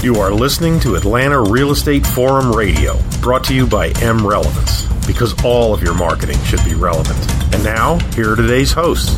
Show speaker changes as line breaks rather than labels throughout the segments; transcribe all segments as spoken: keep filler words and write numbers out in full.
You are listening to Atlanta Real Estate Forum Radio, brought to you by M Relevance, because all of your marketing should be relevant. And now, here are today's hosts.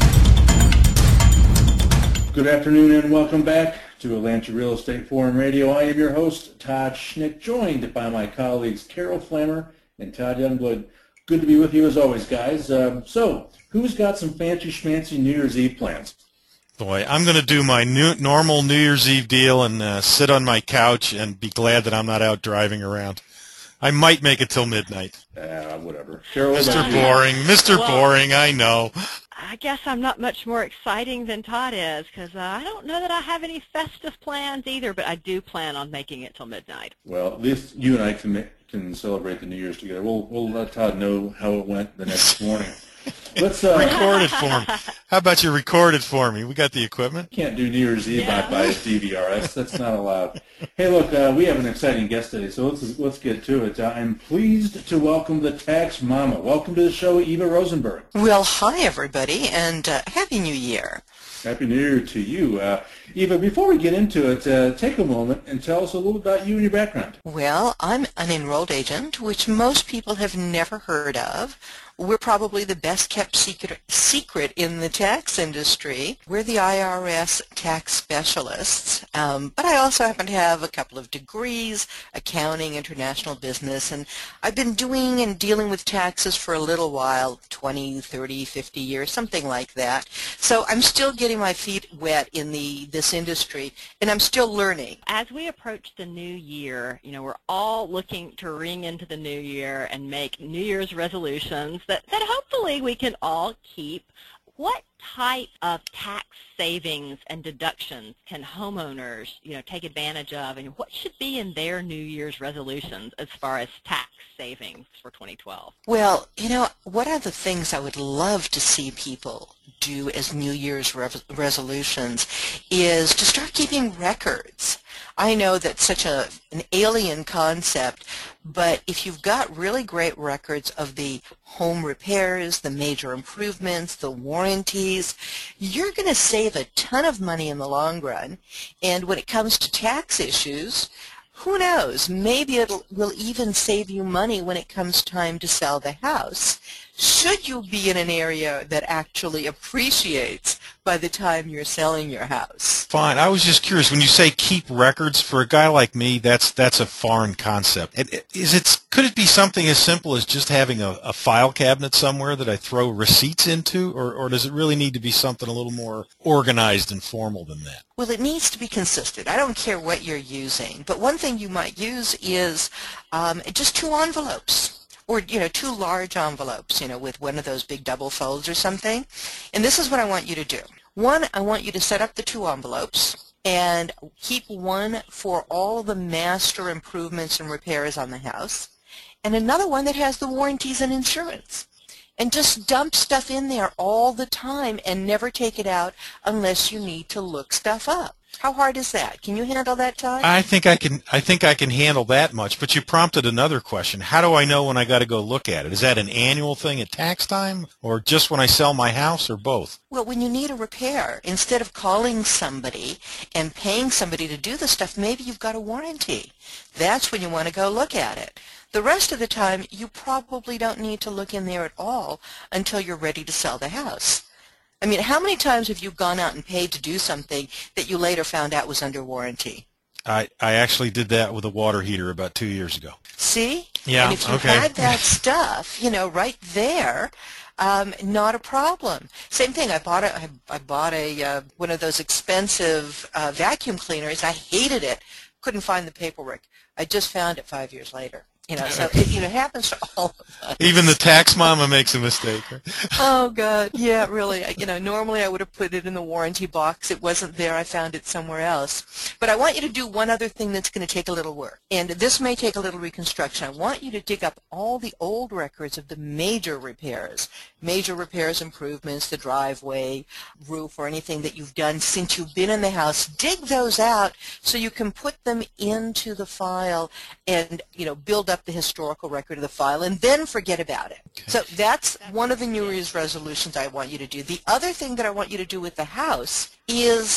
Good afternoon and welcome back to Atlanta Real Estate Forum Radio. I am your host, Todd Schnick, joined by my colleagues Carol Flammer and Todd Youngblood. Good to be with you as always, guys. Um, so, who's got some fancy schmancy New Year's Eve plans?
Boy, I'm going to do my new, normal New Year's Eve deal and uh, sit on my couch and be glad that I'm not out driving around. I might make it till midnight.
Uh, whatever. Carol,
Mister Boring, Mister Well, Boring, I know.
I guess I'm not much more exciting than Todd is because uh, I don't know that I have any festive plans either, but I do plan on making it till midnight.
Well, at least you and I can, make, can celebrate the New Year's together. We'll, we'll let Todd know how it went the next morning. Let's uh,
record it for me. How about you record it for me? We got the equipment.
Can't do New Year's Eve
yeah.
by a D V R. That's, that's not allowed. Hey, look, uh, we have an exciting guest today, so let's let's get to it. Uh, I'm pleased to welcome the Tax Mama. Welcome to the show, Eva Rosenberg.
Well, hi everybody, and uh, Happy New Year.
Happy New Year to you. Uh, Eva, before we get into it, uh, take a moment and tell us a little about you and your background.
Well, I'm an enrolled agent, which most people have never heard of. We're probably the best kept secret, secret in the tax industry. We're the I R S tax specialists, um, but I also happen to have a couple of degrees, accounting, international business, and I've been doing and dealing with taxes for a little while, twenty, thirty, fifty years, something like that. So I'm still getting my feet wet in the this industry, and I'm still learning.
As we approach the new year, you know, we're all looking to ring into the new year and make New Year's resolutions that, that hopefully we can all keep. What type of tax savings and deductions can homeowners, you know, take advantage of, and what should be in their New Year's resolutions as far as tax savings for twenty twelve?
Well, you know, one of the things I would love to see people do as New Year's re- resolutions is to start keeping records. I know that's such a, an alien concept, but if you've got really great records of the home repairs, the major improvements, the warranties, you're going to save a ton of money in the long run. And when it comes to tax issues, who knows, maybe it will even save you money when it comes time to sell the house, should you be in an area that actually appreciates by the time you're selling your house.
Fine. I was just curious, when you say keep records, for a guy like me, that's that's a foreign concept. Is it, could it be something as simple as just having a, a file cabinet somewhere that I throw receipts into, or, or does it really need to be something a little more organized and formal than that?
Well, it needs to be consistent. I don't care what you're using, but one thing you might use is um, just two envelopes. Or, you know, two large envelopes, you know, with one of those big double folds or something. And this is what I want you to do. One, I want you to set up the two envelopes and keep one for all the master improvements and repairs on the house, and another one that has the warranties and insurance. And just dump stuff in there all the time and never take it out unless you need to look stuff up. How hard is that? Can you handle that, Todd?
I think I can. I think I can handle that much. But you prompted another question. How do I know when I got to go look at it? Is that an annual thing at tax time, or just when I sell my house, or both?
Well, when you need a repair, instead of calling somebody and paying somebody to do the stuff, maybe you've got a warranty. That's when you want to go look at it. The rest of the time, you probably don't need to look in there at all until you're ready to sell the house. I mean, how many times have you gone out and paid to do something that you later found out was under warranty?
I, I actually did that with a water heater about two years ago.
See?
Yeah,
and if you
okay.
had that stuff, you know, right there, um, not a problem. Same thing. I bought a, I, I bought a uh, one of those expensive uh, vacuum cleaners. I hated it. Couldn't find the paperwork. I just found it five years later. You know, so it, you know, it happens to all of us.
Even the tax mama makes a mistake.
Oh, God. Yeah, really. You know, normally I would have put it in the warranty box. It wasn't there. I found it somewhere else. But I want you to do one other thing that's going to take a little work. And this may take a little reconstruction. I want you to dig up all the old records of the major repairs, major repairs, improvements, the driveway, roof, or anything that you've done since you've been in the house. Dig those out so you can put them into the file and, you know, build up the historical record of the file, and then forget about it. Okay. So that's one of the New Year's resolutions I want you to do. The other thing that I want you to do with the house is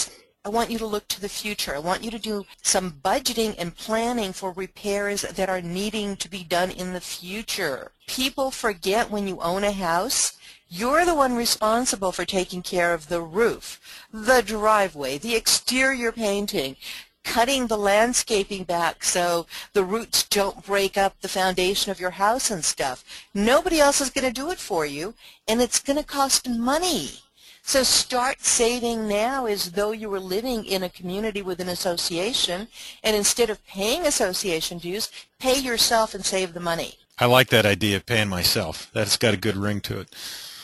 I want you to look to the future. I want you to do some budgeting and planning for repairs that are needing to be done in the future. People forget when you own a house, you're the one responsible for taking care of the roof, the driveway, the exterior painting, cutting the landscaping back so the roots don't break up the foundation of your house and stuff. Nobody else is going to do it for you, and it's going to cost money. So start saving now as though you were living in a community with an association, and instead of paying association dues, pay yourself and save the money.
I like that idea of paying myself. That's got a good ring to it.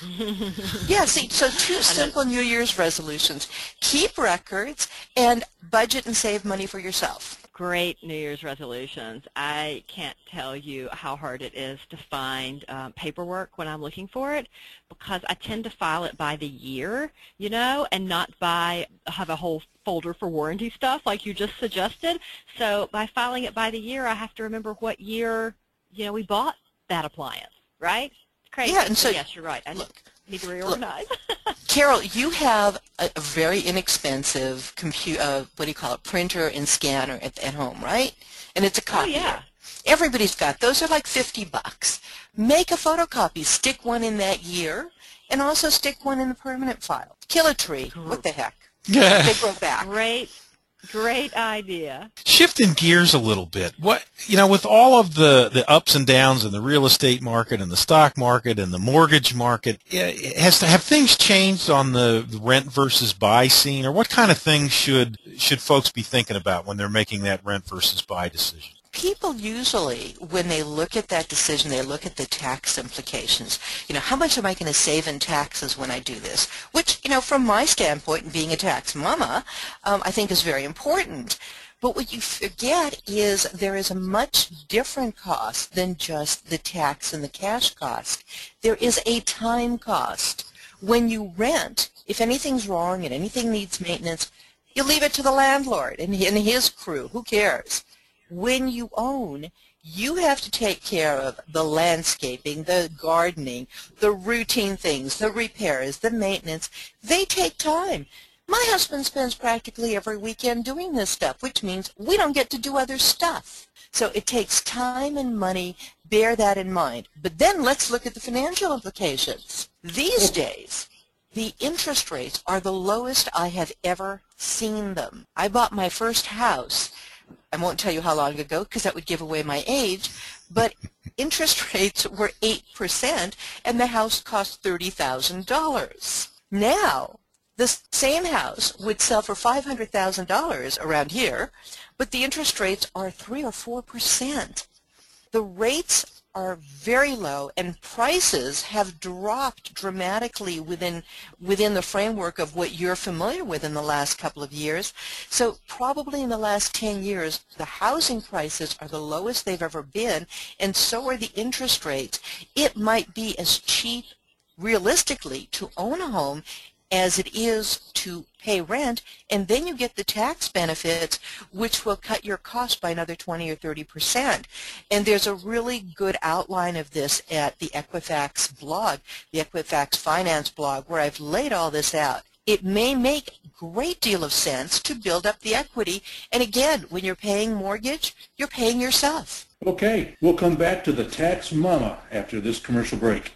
Yeah, see, so two simple New Year's resolutions. Keep records and budget and save money for yourself.
Great New Year's resolutions. I can't tell you how hard it is to find um, paperwork when I'm looking for it, because I tend to file it by the year, you know, and not by have a whole folder for warranty stuff like you just suggested. So by filing it by the year, I have to remember what year, you know, we bought that appliance, right? It's crazy.
Yeah, and so,
yes, you're right. I
look,
need to reorganize.
Look, Carol, you have a, a very inexpensive computer, uh, what do you call it, printer and scanner at, at home, right? And it's a copier.
Oh, yeah.
Everybody's got those. Are like fifty bucks. Make a photocopy. Stick one in that year, and also stick one in the permanent file. Kill a tree. What the heck?
Yeah.
They grow back.
Great. Great idea.
Shifting gears a little bit, what you know, with all of the, the ups and downs in the real estate market and the stock market and the mortgage market, has to, have things changed on the rent versus buy scene, or what kind of things should should folks be thinking about when they're making that rent versus buy decision?
People usually, when they look at that decision, they look at the tax implications. You know, how much am I going to save in taxes when I do this? Which, you know, from my standpoint, and being a tax mama, um, I think is very important. But what you forget is there is a much different cost than just the tax and the cash cost. There is a time cost. When you rent, if anything's wrong and anything needs maintenance, you leave it to the landlord and his crew. Who cares? When you own, you have to take care of the landscaping, the gardening, the routine things, the repairs, the maintenance. They take time. My husband spends practically every weekend doing this stuff, which means we don't get to do other stuff. So it takes time and money. Bear that in mind. But then let's look at the financial implications. These days, the interest rates are the lowest I have ever seen them. I bought my first house. I won't tell you how long ago because that would give away my age, but interest rates were eight percent and the house cost thirty thousand dollars. Now, the same house would sell for five hundred thousand dollars around here, but the interest rates are three or four percent. The rates are very low, and prices have dropped dramatically within within the framework of what you're familiar with in the last couple of years. So probably in the last ten years, the housing prices are the lowest they've ever been, and so are the interest rates. It might be as cheap, realistically, to own a home as it is to pay rent, and then you get the tax benefits, which will cut your cost by another twenty or thirty percent. And there's a really good outline of this at the Equifax blog, the Equifax Finance blog, where I've laid all this out. It may make a great deal of sense to build up the equity, and again, when you're paying mortgage, you're paying yourself.
Okay, we'll come back to the Tax Mama after this commercial break.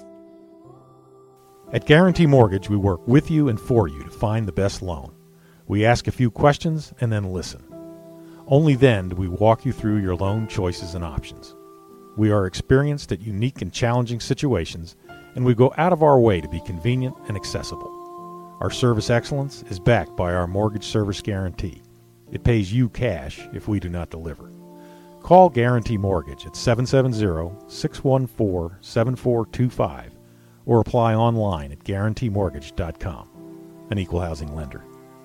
At Guarantee Mortgage, we work with you and for you to find the best loan. We ask a few questions and then listen. Only then do we walk you through your loan choices and options. We are experienced at unique and challenging situations, and we go out of our way to be convenient and accessible. Our service excellence is backed by our mortgage service guarantee. It pays you cash if we do not deliver. Call Guarantee Mortgage at seven seven zero, six one four, seven four two five or apply online at guarantee mortgage dot com, an equal housing lender.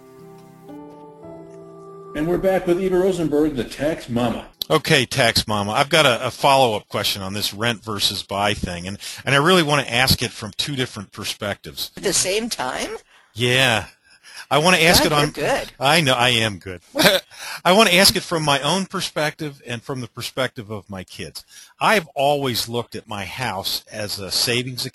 And we're back with Eva Rosenberg, the Tax Mama.
Okay, Tax Mama, I've got a, a follow-up question on this rent versus buy thing, and, and I really want to ask it from two different perspectives.
At the same time?
Yeah. I want to ask
God,
it on.
you're good.
I know I am good. I want to ask it from my own perspective and from the perspective of my kids. I've always looked at my house as a savings account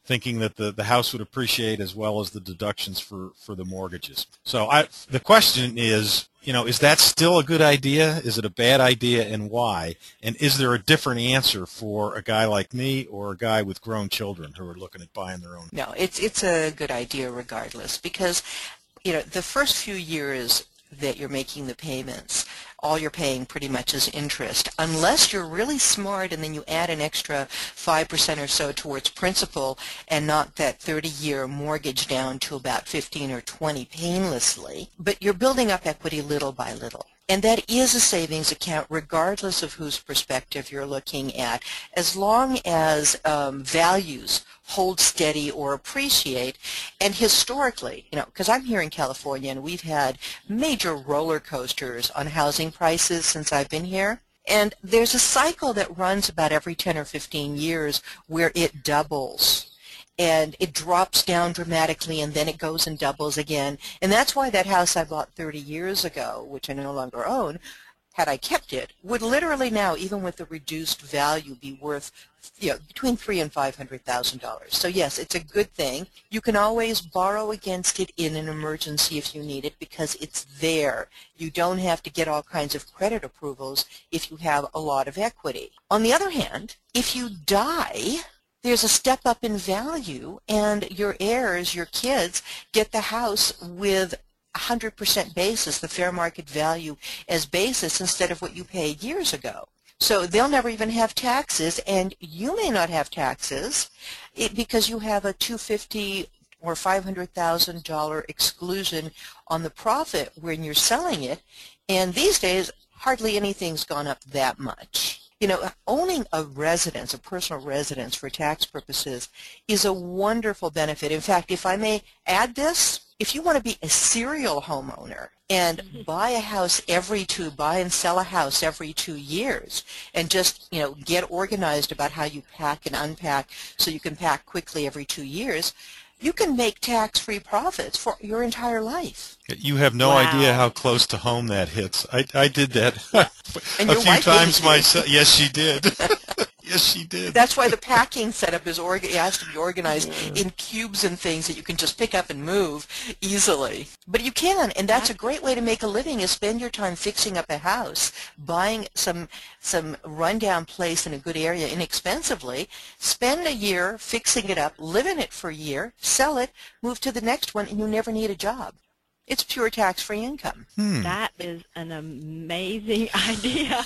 thinking that the, the house would appreciate as well as the deductions for, for the mortgages. So I, the question is, you know, is that still a good idea? Is it a bad idea, and why? And is there a different answer for a guy like me or a guy with grown children who are looking at buying their own?
No, it's it's a good idea regardless, because, you know, the first few years that you're making the payments, all you're paying pretty much is interest, unless you're really smart and then you add an extra five percent or so towards principal and knock that thirty-year mortgage down to about fifteen or twenty painlessly. But you're building up equity little by little. And that is a savings account regardless of whose perspective you're looking at, as long as um, values hold steady or appreciate. And historically, you know, because I'm here in California and we've had major roller coasters on housing prices since I've been here. And there's a cycle that runs about every ten or fifteen years where it doubles. And it drops down dramatically, and then it goes and doubles again. And that's why that house I bought thirty years ago, which I no longer own, had I kept it, would literally now, even with the reduced value, be worth, you know, between three and five hundred thousand dollars. So yes, it's a good thing. You can always borrow against it in an emergency if you need it, because it's there. You don't have to get all kinds of credit approvals if you have a lot of equity. On the other hand, if you die, there's a step up in value, and your heirs, your kids, get the house with one hundred percent basis, the fair market value as basis, instead of what you paid years ago. So they'll never even have taxes, and you may not have taxes it, because you have a two hundred fifty thousand dollars or five hundred thousand dollars exclusion on the profit when you're selling it, and these days hardly anything's gone up that much. You know, owning a residence, a personal residence for tax purposes, is a wonderful benefit. In fact, if I may add this, if you want to be a serial homeowner and buy a house every two, buy and sell a house every two years, and just, you know, get organized about how you pack and unpack so you can pack quickly every two years, you can make tax-free profits for your entire life.
You have no
Wow.
idea how close to home that hits. I, I did that
And
a
your
few
wife
times
didn't.
myself. Yes, she did. Yes, she did.
That's why the packing setup is orga- it has to be organized in cubes and things that you can just pick up and move easily. But you can, and that's a great way to make a living, is spend your time fixing up a house, buying some some rundown place in a good area inexpensively, spend a year fixing it up, live in it for a year, sell it, move to the next one, and you never need a job. It's pure tax-free income.
Hmm.
That is an amazing idea.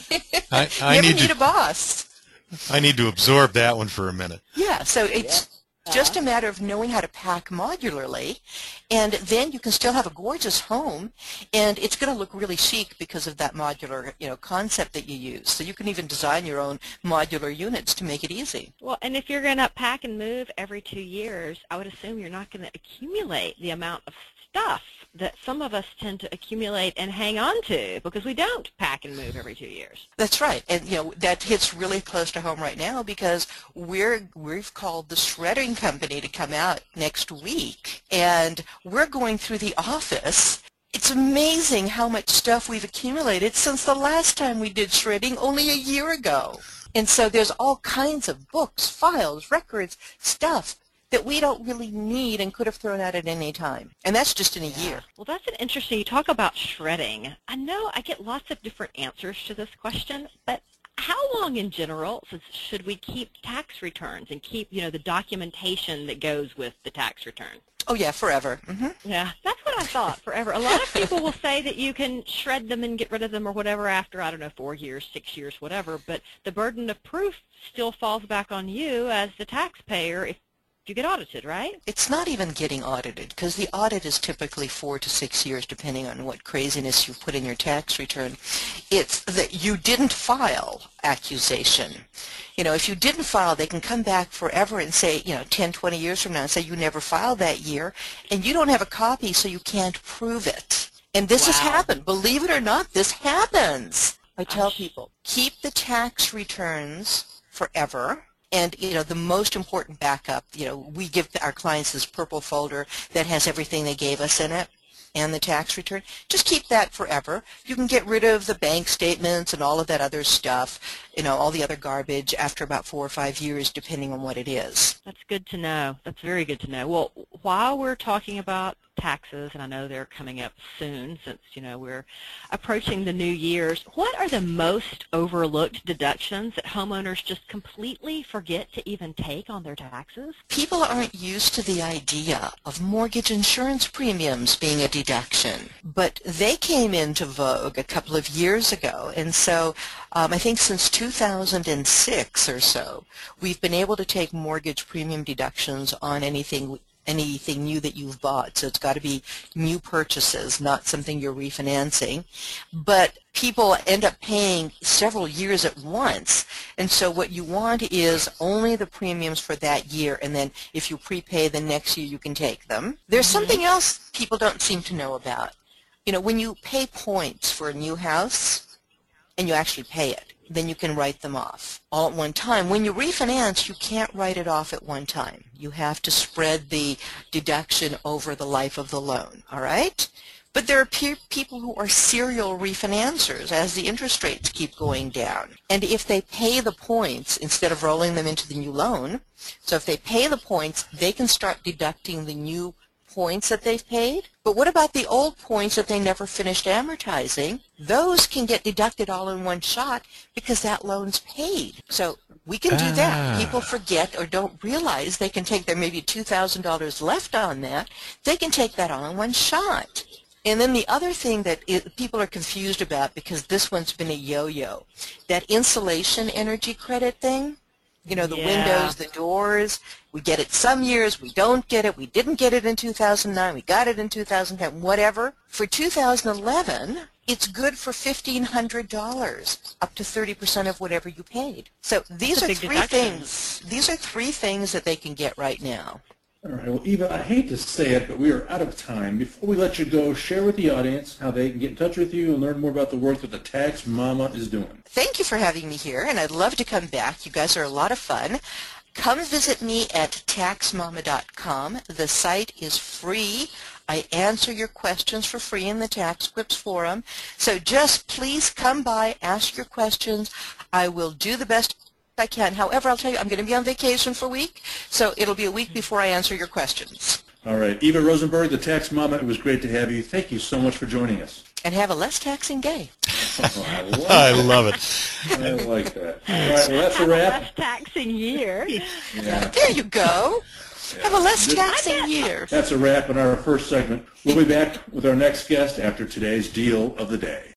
I,
You
I
never
need
need
to
a boss.
I need to absorb that one for a minute.
Yeah, so it's just a matter of knowing how to pack modularly, and then you can still have a gorgeous home, and it's going to look really chic because of that modular, you know, concept that you use. So you can even design your own modular units to make it easy.
Well, and if you're going to pack and move every two years, I would assume you're not going to accumulate the amount of stuff that some of us tend to accumulate and hang on to, because we don't pack and move every two years.
That's right, and you know that hits really close to home right now, because we're we've called the shredding company to come out next week, and we're going through the office. It's amazing how much stuff we've accumulated since the last time we did shredding only a year ago. And so there's all kinds of books, files, records, stuff that we don't really need and could have thrown out at any time. And that's just in a year.
Well, that's an interesting, you talk about shredding. I know I get lots of different answers to this question, but how long in general should we keep tax returns and keep, you know, the documentation that goes with the tax return?
Oh yeah, forever. Mm-hmm.
Yeah, that's what I thought, forever. A lot of people will say that you can shred them and get rid of them or whatever after, I don't know, four years, six years, whatever, but the burden of proof still falls back on you as the taxpayer if you get audited, right?
It's not even getting audited, because the audit is typically four to six years depending on what craziness you put in your tax return. It's that you didn't file accusation. You know, if you didn't file, they can come back forever and say, you know, ten, twenty years from now and say you never filed that year, and you don't have a copy, so you can't prove it. And this has
Wow.
happened. Believe it or not, this happens. I tell
Gosh.
people, keep the tax returns forever. And, you know, the most important backup, you know, we give our clients this purple folder that has everything they gave us in it. and the tax return, just keep that forever. You can get rid of the bank statements and all of that other stuff, you know, all the other garbage after about four or five years, depending on what it is.
That's good to know. That's very good to know. Well, while we're talking about taxes, and I know they're coming up soon since, you know, we're approaching the new year's, what are the most overlooked deductions that homeowners just completely forget to even take on their taxes?
People aren't used to the idea of mortgage insurance premiums being a deduction, but they came into vogue a couple of years ago, and so um, I think since two thousand six or so, we've been able to take mortgage premium deductions on anything anything new that you've bought. So it's got to be new purchases, not something you're refinancing. But people end up paying several years at once. And so what you want is only the premiums for that year, and then if you prepay the next year, you can take them. There's something else people don't seem to know about. You know, when you pay points for a new house and you actually pay it, then you can write them off all at one time. When you refinance, you can't write it off at one time. You have to spread the deduction over the life of the loan, all right? But there are pe people who are serial refinancers as the interest rates keep going down. And if they pay the points instead of rolling them into the new loan, so if they pay the points, they can start deducting the new points that they've paid. But what about the old points that they never finished amortizing? Those can get deducted all in one shot because that loan's paid. So we can do that.
Ah.
People forget or don't realize they can take their maybe two thousand dollars left on that. They can take that all in one shot. And then the other thing that it, people are confused about, because this one's been a yo-yo, that insulation energy credit thing. You know, the
Yeah.
windows, the doors, we get it some years, we don't get it, we didn't get it in two thousand nine, we got it in two thousand ten, whatever. For two thousand eleven, it's good for fifteen hundred dollars, up to thirty percent of whatever you paid. So these
That's a
are
big
three
deduction.
things, these are three things that they can get right now.
All right. Well, Eva, I hate to say it, but we are out of time. Before we let you go, share with the audience how they can get in touch with you and learn more about the work that the Tax Mama is doing.
Thank you for having me here, and I'd love to come back. You guys are a lot of fun. Come visit me at tax mama dot com. The site is free. I answer your questions for free in the Tax Quips forum. So just please come by, ask your questions. I will do the best I can. However, I'll tell you, I'm going to be on vacation for a week, so it'll be a week before I answer your questions.
All right. Eva Rosenberg, the Tax Mama, it was great to have you. Thank you so much for joining us.
And have a less taxing day.
Oh, I, love
I love it.
I like that. All right. Well, that's a wrap.
Less taxing year.
Yeah.
There you go. Have a less
This-
taxing year.
That's a wrap in our first segment. We'll be back with our next guest after today's Deal of the Day.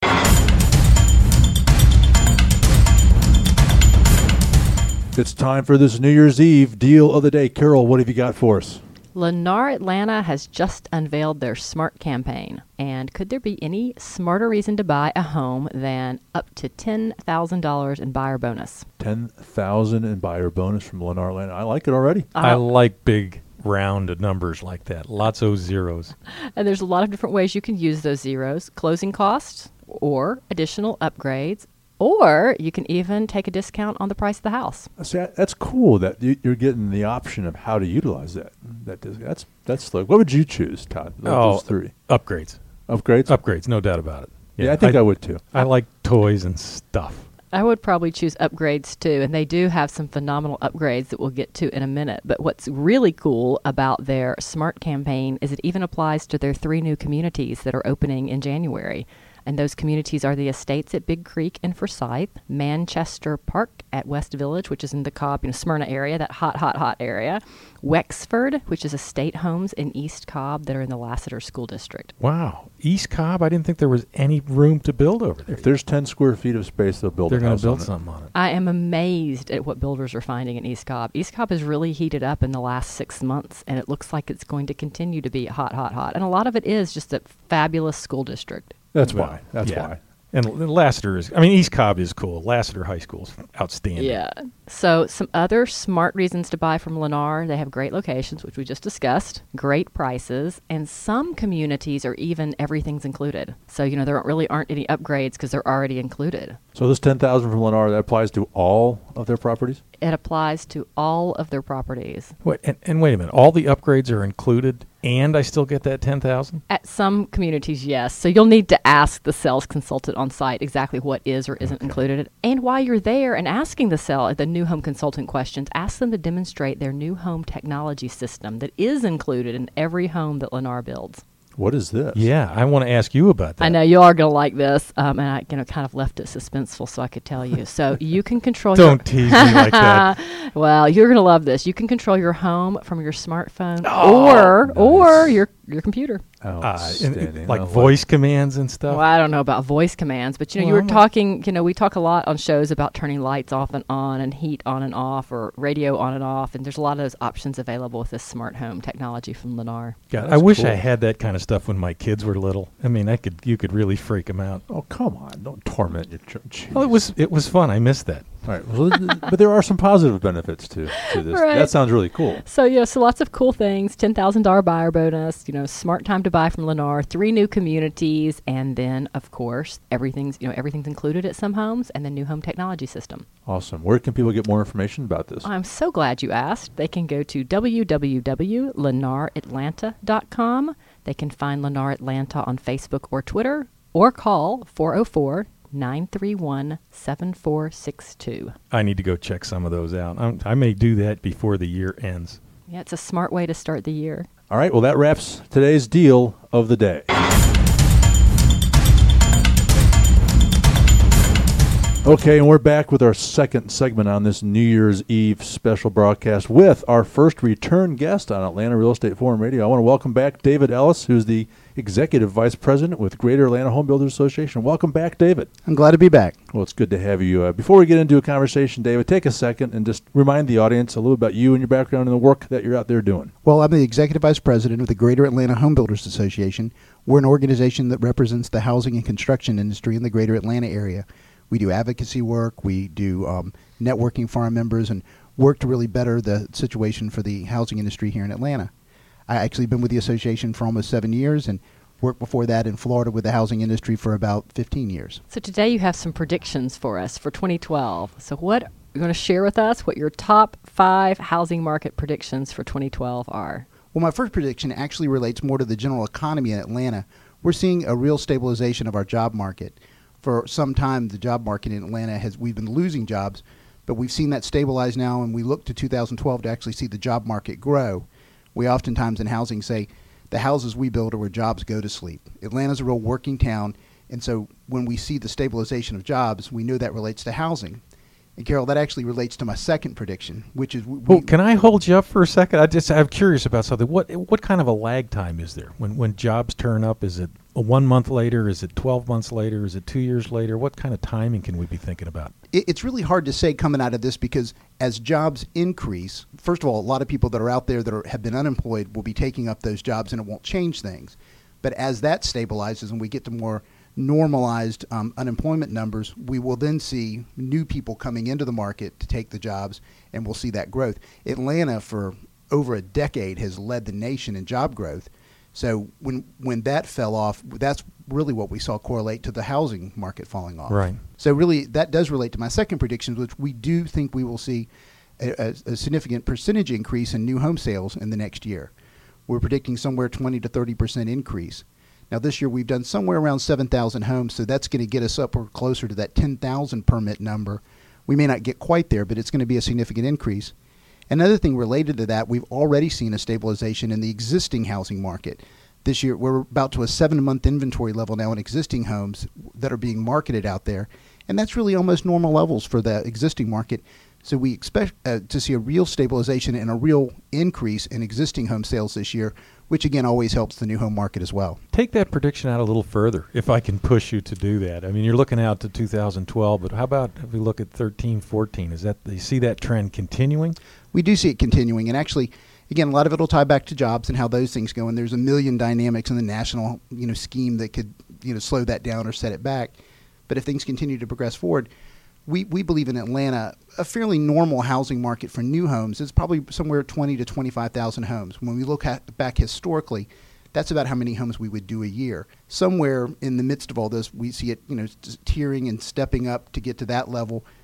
It's time for this New Year's Eve deal of the day. Carol, what have you got for us?
Lennar Atlanta has just unveiled their SMART campaign. And could there be any smarter reason to buy a home than up to ten thousand dollars in buyer bonus?
ten thousand dollars in buyer bonus from Lennar Atlanta. I like it already. I
Uh,
like big round numbers like that. Lots of zeros.
And there's a lot of different ways you can use those zeros. Closing costs or additional upgrades. Or you can even take a discount on the price of the house.
See, that- that's cool that you- you're getting the option of how to utilize that. That dis- that's that's slick. What would you choose, Todd? Of
Oh,
those three
upgrades.
upgrades.
Upgrades, no doubt about it.
yeah, I think I, would too.
I like toys and stuff.
I would probably choose upgrades too, and they do have some phenomenal upgrades that we'll get to in a minute. But what's really cool about their SMART campaign is it even applies to their three new communities that are opening in January. And those communities are the Estates at Big Creek in Forsyth, Manchester Park at West Village, which is in the Cobb, you know, Smyrna area, that hot, hot, hot area. Wexford, which is estate homes in East Cobb that are in the Lassiter School District.
Wow. East Cobb, I didn't think there was any room to build over there.
If there's ten square feet of space, they'll build.
They're
a
going
house
to build
on it.
something on it.
I am amazed at what builders are finding in East Cobb. East Cobb has really heated up in the last six months, and it looks like it's going to continue to be hot, hot, hot. And a lot of it is just a fabulous school district.
That's
Well,
why. That's
yeah.
why.
And L- Lassiter is, I mean, East Cobb is cool. Lassiter High School is outstanding.
Yeah. So some other smart reasons to buy from Lennar. They have great locations, which we just discussed, great prices, and some communities are even everything's included. So, you know, there really aren't any upgrades because they're already included.
So this ten thousand from Lennar, that applies to all of their properties.
It applies to all of their properties.
Wait, and, and wait a minute. All the upgrades are included, and I still get that ten thousand dollars?
At some communities, yes. So you'll need to ask the sales consultant on site exactly what is or isn't
Okay.
included. And while you're there and asking the sell the new home consultant questions, ask them to demonstrate their new home technology system that is included in every home that Lennar builds.
What is this?
Yeah, I want to ask you about that.
I know you are going to like this, um, and I you know, kind of left it suspenseful so I could tell you. So you can control your...
Don't tease me like that.
Well, you're going to love this. You can control your home from your smartphone
Oh,
or
nice.
or your your computer.
Uh, and-
Outstanding.
like
I like-
voice commands and stuff?
Well, I don't know about voice commands, but you know,
Well,
you were
I'm a-
talking. You know, we talk a lot on shows about turning lights off and on, and heat on and off, or radio on and off, and there's a lot of those options available with this smart home technology from Lennar.
God, I
That's
wish
cool.
I had that kind of stuff when my kids were little. I mean, I could you could really freak them out.
Oh, come on. Don't torment your children.
Well, it was it was fun. I missed that.
All right. Well, th- but there are some positive benefits to, to this.
Right.
That sounds really cool.
So yeah, so lots of cool things. ten thousand dollar buyer bonus. You know, smart time to buy from Lennar. Three new communities, and then of course everything's you know everything's included at some homes, and the new home technology system.
Awesome. Where can people get more information about this?
I'm so glad you asked. They can go to w w w dot lennar atlanta dot com. They can find Lennar Atlanta on Facebook or Twitter, or call four oh four, nine three one, seven four six two.
I need to go check some of those out. I'm, I may do that before the year ends.
Yeah, it's a smart way to start the year.
All right. Well, that wraps today's deal of the day. Okay, and we're back with our second segment on this New Year's Eve special broadcast with our first return guest on Atlanta Real Estate Forum Radio. I want to welcome back David Ellis, who's the Executive Vice President with Greater Atlanta Home Builders Association. Welcome back, David.
I'm glad to be back.
Well, it's good to have you. Uh, before we get into a conversation, David, take a second and just remind the audience a little about you and your background and the work that you're out there doing.
Well, I'm the Executive Vice President of the Greater Atlanta Home Builders Association. We're an organization that represents the housing and construction industry in the Greater Atlanta area. We do advocacy work, we do um, networking for our members, and work to really better the situation for the housing industry here in Atlanta. I actually been with the association for almost seven years and worked before that in Florida with the housing industry for about fifteen years.
So today you have some predictions for us for twenty twelve. So what you're going to share with us what your top five housing market predictions for twenty twelve are?
Well, my first prediction actually relates more to the general economy in Atlanta. We're seeing a real stabilization of our job market. For some time, the job market in Atlanta has, we've been losing jobs, but we've seen that stabilize now, and we look to two thousand twelve to actually see the job market grow. We oftentimes in housing say the houses we build are where jobs go to sleep. Atlanta's a real working town, and so when we see the stabilization of jobs, we know that relates to housing. And Carol, that actually relates to my second prediction, which is... We,
Well, can I hold you up for a second? I just I'm curious about something. What what kind of a lag time is there when when jobs turn up? Is it a one month later? Is it twelve months later? Is it two years later? What kind of timing can we be thinking about?
it, it's really hard to say coming out of this because as jobs increase, first of all, a lot of people that are out there that are, have been unemployed will be taking up those jobs, and it won't change things. But as that stabilizes and we get to more normalized um, unemployment numbers, we will then see new people coming into the market to take the jobs, and we'll see that growth. Atlanta, for over a decade, has led the nation in job growth. So when when that fell off, that's really what we saw correlate to the housing market falling off.
Right.
So really, that does relate to my second prediction, which we do think we will see a, a, a significant percentage increase in new home sales in the next year. We're predicting somewhere twenty to thirty percent increase. Now, this year we've done somewhere around seven thousand homes, so that's going to get us up or closer to that ten thousand permit number. We may not get quite there, but it's going to be a significant increase. Another thing related to that, we've already seen a stabilization in the existing housing market. This year, we're about to a seven-month inventory level now in existing homes that are being marketed out there, and that's really almost normal levels for the existing market. So we expect uh, to see a real stabilization and a real increase in existing home sales this year, which again always helps the new home market as well.
Take that prediction out a little further, if I can push you to do that. I mean, you're looking out to two thousand twelve, but how about if we look at thirteen, fourteen? Is that you see that trend continuing?
We do see it continuing, and actually, again, a lot of it will tie back to jobs and how those things go, and there's a million dynamics in the national, you know, scheme that could, you know, slow that down or set it back. But if things continue to progress forward, we, we believe in Atlanta, a fairly normal housing market for new homes is probably somewhere twenty to twenty-five thousand homes. When we look at, back historically, that's about how many homes we would do a year. Somewhere in the midst of all this, we see it, you know, tiering and stepping up to get to that level.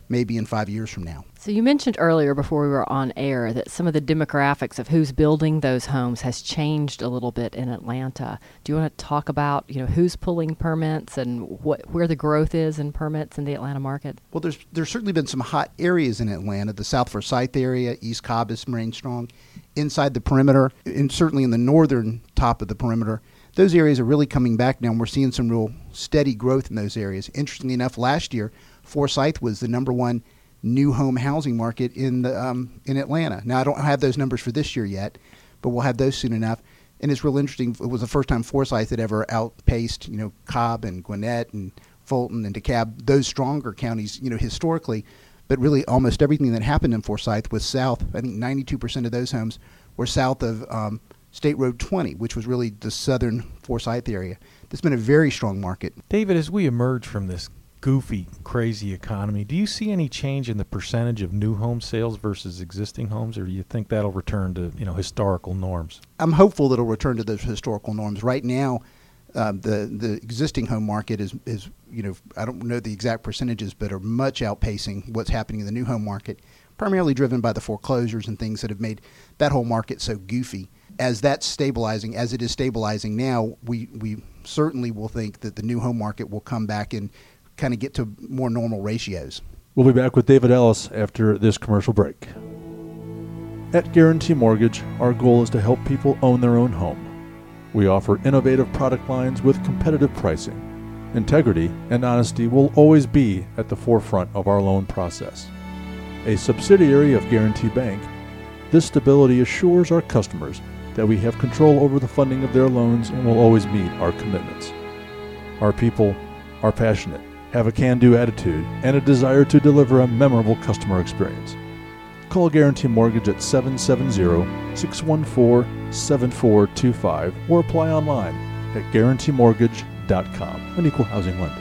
maybe in five years from now.
So you mentioned earlier before we were on air that some of the demographics of who's building those homes has changed a little bit in Atlanta. Do you want to talk about, you know, who's pulling permits and what where the growth is in permits in the Atlanta market?
Well, there's there's certainly been some hot areas in Atlanta. The South Forsyth area, East Cobb is remained strong. Inside the perimeter, and certainly in the northern top of the perimeter, those areas are really coming back now, and we're seeing some real steady growth in those areas. Interestingly enough, last year, Forsyth was the number one new home housing market in the um, in Atlanta. Now, I don't have those numbers for this year yet, but we'll have those soon enough. And it's real interesting. It was the first time Forsyth had ever outpaced, you know, Cobb and Gwinnett and Fulton and DeKalb, those stronger counties, you know, historically. But really, almost everything that happened in Forsyth was south. I think ninety-two percent of those homes were south of um, State Road twenty, which was really the southern Forsyth area. That's been a very strong market.
David, as we emerge from this goofy, crazy economy, do you see any change in the percentage of new home sales versus existing homes, or do you think that'll return to, you know, historical norms?
I'm hopeful that it'll return to those historical norms. Right now, uh, the the existing home market is is you know I don't know the exact percentages, but are much outpacing what's happening in the new home market, primarily driven by the foreclosures and things that have made that whole market so goofy. As that's stabilizing, as it is stabilizing now, we we certainly will think that the new home market will come back and kind of get to more normal ratios.
We'll be back with David Ellis after this commercial break. At Guarantee Mortgage, our goal is to help people own their own home. We offer innovative product lines with competitive pricing. Integrity and honesty will always be at the forefront of our loan process. A subsidiary of Guarantee Bank, this stability assures our customers that we have control over the funding of their loans and will always meet our commitments. Our people are passionate, have a can-do attitude, and a desire to deliver a memorable customer experience. Call Guarantee Mortgage at seven seven zero, six one four, seven four two five or apply online at guarantee mortgage dot com, an equal housing lender.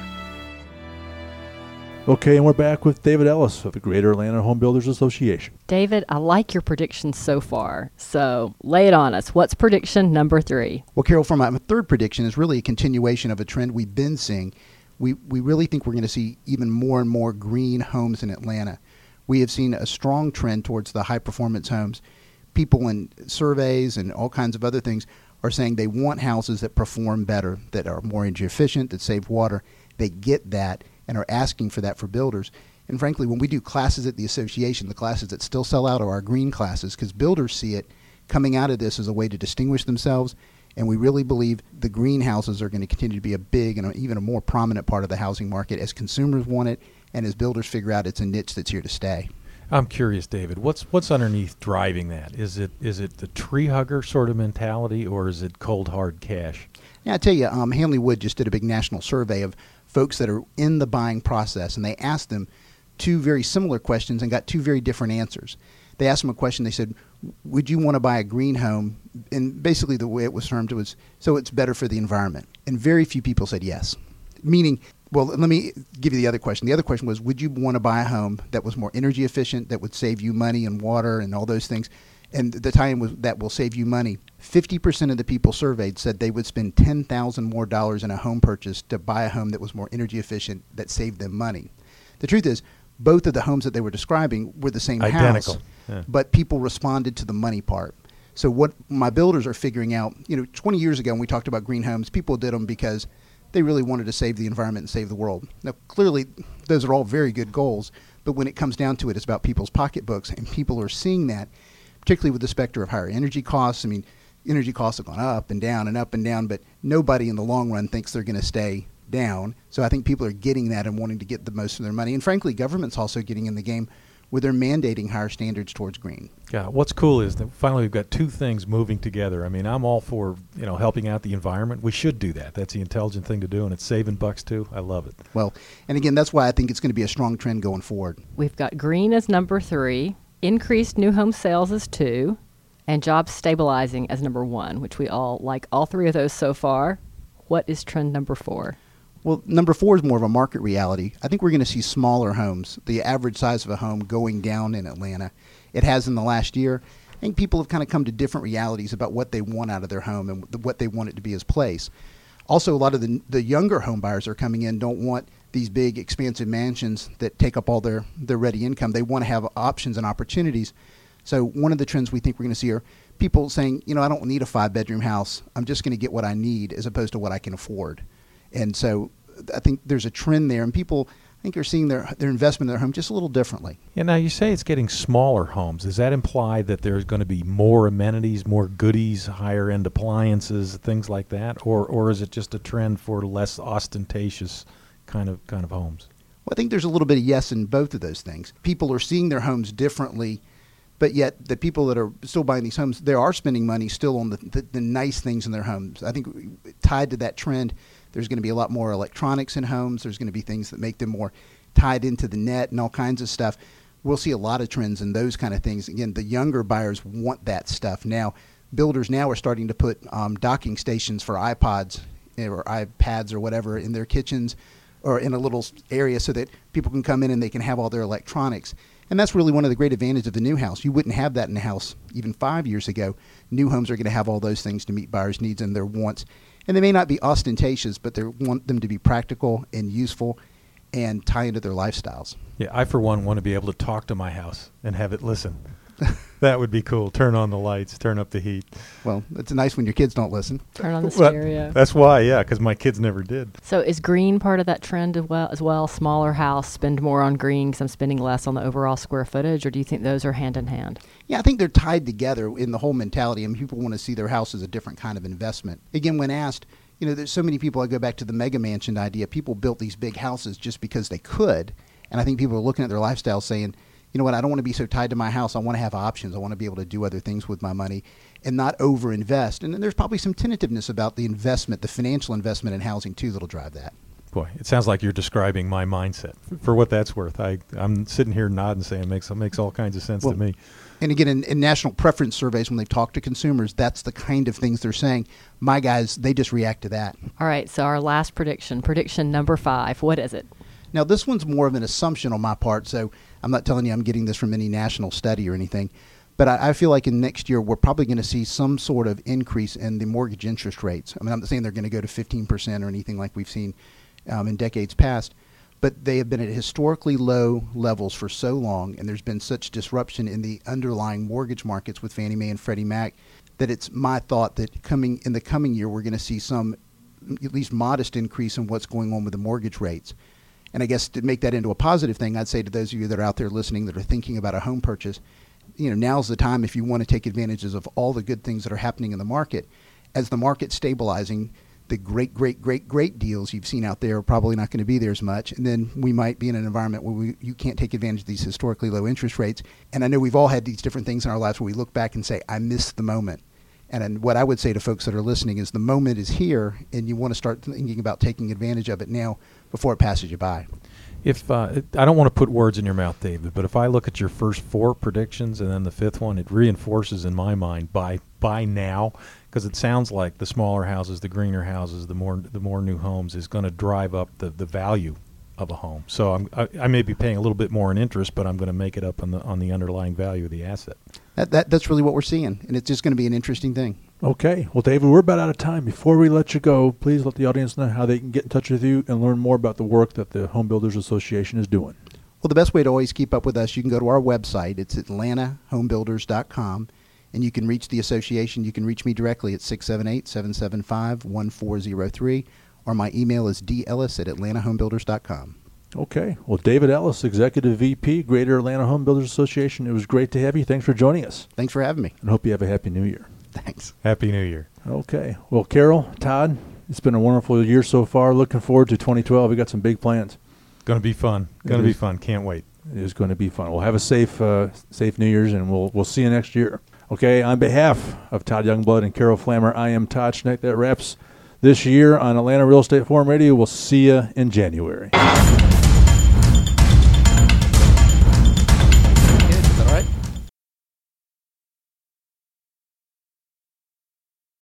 Okay, and we're back with David Ellis of the Greater Atlanta Home Builders Association.
David, I like your predictions so far, so lay it on us. What's prediction number three?
Well, Carol, for my third prediction is really a continuation of a trend we've been seeing. We we really think we're going to see even more and more green homes in Atlanta. We have seen a strong trend towards the high-performance homes. People in surveys and all kinds of other things are saying they want houses that perform better, that are more energy efficient, that save water. They get that and are asking for that for builders. And frankly, when we do classes at the association, the classes that still sell out are our green classes, because builders see it coming out of this as a way to distinguish themselves. And we really believe the greenhouses are going to continue to be a big and even a more prominent part of the housing market as consumers want it and as builders figure out it's a niche that's here to stay.
I'm curious, David, what's what's underneath driving that? Is it is it the tree hugger sort of mentality, or is it cold hard cash?
Yeah, I tell you, um, Hanley Wood just did a big national survey of folks that are in the buying process, and they asked them two very similar questions and got two very different answers. They asked them a question. They said, would you want to buy a green home? And basically the way it was termed was, so it's better for the environment. And very few people said yes. Meaning, well, let me give you the other question. The other question was, would you want to buy a home that was more energy efficient, that would save you money and water and all those things? And the tie-in was that will save you money. fifty percent of the people surveyed said they would spend ten thousand dollars more dollars in a home purchase to buy a home that was more energy efficient, that saved them money. The truth is, both of the homes that they were describing were the same
Identical.
house,
yeah.
But people responded to the money part. So what my builders are figuring out, you know, twenty years ago when we talked about green homes, people did them because they really wanted to save the environment and save the world. Now, clearly, those are all very good goals, but when it comes down to it, it's about people's pocketbooks, and people are seeing that, particularly with the specter of higher energy costs. I mean, energy costs have gone up and down and up and down, but nobody in the long run thinks they're going to stay down. So I think people are getting that and wanting to get the most of their money. And frankly, government's also getting in the game where they're mandating higher standards towards green.
Yeah, what's cool is that finally we've got two things moving together. I mean, I'm all for, you know, helping out the environment. We should do that. That's the intelligent thing to do, and it's saving bucks too. I love it.
Well, and again, that's why I think it's going to be a strong trend going forward.
We've got green as number three, increased new home sales as two, and jobs stabilizing as number one, which we all like all three of those so far. What is trend number four?
Well, number four is more of a market reality. I think we're going to see smaller homes, the average size of a home going down in Atlanta. It has in the last year. I think people have kind of come to different realities about what they want out of their home and what they want it to be as place. Also, a lot of the the younger home buyers are coming in don't want these big, expansive mansions that take up all their, their ready income. They want to have options and opportunities. So one of the trends we think we're going to see are people saying, you know, I don't need a five-bedroom house. I'm just going to get what I need as opposed to what I can afford. And so I think there's a trend there, and people I think are seeing their their investment in their home just a little differently.
Yeah, now you say it's getting smaller homes. Does that imply that there's going to be more amenities, more goodies, higher-end appliances, things like that? Or or is it just a trend for less ostentatious kind of kind of homes?
Well, I think there's a little bit of yes in both of those things. People are seeing their homes differently, but yet the people that are still buying these homes, they are spending money still on the, the, the nice things in their homes. I think tied to that trend, there's going to be a lot more electronics in homes. There's going to be things that make them more tied into the net and all kinds of stuff. We'll see a lot of trends in those kind of things. Again, the younger buyers want that stuff now. Builders now are starting to put um, docking stations for iPods or iPads or whatever in their kitchens or in a little area so that people can come in and they can have all their electronics. And that's really one of the great advantages of the new house. You wouldn't have that in a house even five years ago. New homes are going to have all those things to meet buyers' needs and their wants. And they may not be ostentatious, but they want them to be practical and useful and tie into their lifestyles.
Yeah, I, for one, want to be able to talk to my house and have it listen. That would be cool. Turn on the lights, turn up the heat.
Well, it's nice when your kids don't listen.
Turn on the
Well,
stereo.
That's why, yeah, because my kids never did.
So is green part of that trend as well? As well, smaller house, spend more on green because I'm spending less on the overall square footage, or do you think those are hand in hand?
Yeah, I think they're tied together in the whole mentality. I mean, people want to see their house as a different kind of investment. Again, when asked, you know, there's so many people, I go back to the mega mansion idea. People built these big houses just because they could. And I think people are looking at their lifestyle saying, you know what, I don't want to be so tied to my house. I want to have options. I want to be able to do other things with my money and not over-invest. And then there's probably some tentativeness about the investment, the financial investment in housing, too, that'll drive that.
Boy, it sounds like you're describing my mindset. For what that's worth, I, I'm sitting here nodding saying it makes, it makes all kinds of sense
Well,
to me.
And again, in, in national preference surveys, when they talk to consumers, that's the kind of things they're saying. My guys, they just react to that.
All right, so our last prediction, prediction number five, what is it?
Now, this one's more of an assumption on my part, so I'm not telling you I'm getting this from any national study or anything. But I, I feel like in next year, we're probably going to see some sort of increase in the mortgage interest rates. I mean, I'm not saying they're going to go to fifteen percent or anything like we've seen um, in decades past, but they have been at historically low levels for so long, and there's been such disruption in the underlying mortgage markets with Fannie Mae and Freddie Mac that it's my thought that coming in the coming year, we're going to see some at least modest increase in what's going on with the mortgage rates. And I guess to make that into a positive thing, I'd say to those of you that are out there listening that are thinking about a home purchase, you know, now's the time if you want to take advantages of all the good things that are happening in the market. As the market's stabilizing, the great, great, great, great deals you've seen out there are probably not going to be there as much. And then we might be in an environment where we, you can't take advantage of these historically low interest rates. And I know we've all had these different things in our lives where we look back and say, I missed the moment. And, and what I would say to folks that are listening is the moment is here, and you want to start thinking about taking advantage of it now before it passes you by.
If uh, I don't want to put words in your mouth, David, but if I look at your first four predictions and then the fifth one, it reinforces in my mind by by now, because it sounds like the smaller houses, the greener houses, the more the more new homes is going to drive up the, the value of a home. So I'm, I, I may be paying a little bit more in interest, but I'm going to make it up on the on the underlying value of the asset.
That, that that's really what we're seeing, and it's just going to be an interesting thing.
Okay. Well, David, we're about out of time. Before we let you go, please let the audience know how they can get in touch with you and learn more about the work that the Home Builders Association is doing.
Well, the best way to always keep up with us, you can go to our website. It's atlanta home builders dot com, and you can reach the association. You can reach me directly at six seven eight, seven seven five, one four zero three, or my email is d ellis at atlanta home builders dot com.
Okay. Well, David Ellis, Executive V P, Greater Atlanta Home Builders Association, it was great to have you. Thanks for joining us.
Thanks for having me.
And hope you have a Happy New Year.
Thanks.
Happy New Year.
Okay. Well, Carol, Todd, it's been a wonderful year so far. Looking forward to twenty twelve. We got some big plans.
Going to be fun. Going to be fun. Can't wait.
It is going to be fun. We'll have a safe uh, safe New Year's, and we'll we'll see you next year. Okay, on behalf of Todd Youngblood and Carol Flammer, I am Todd Schneck. That wraps this year on Atlanta Real Estate Forum Radio. We'll see you in January.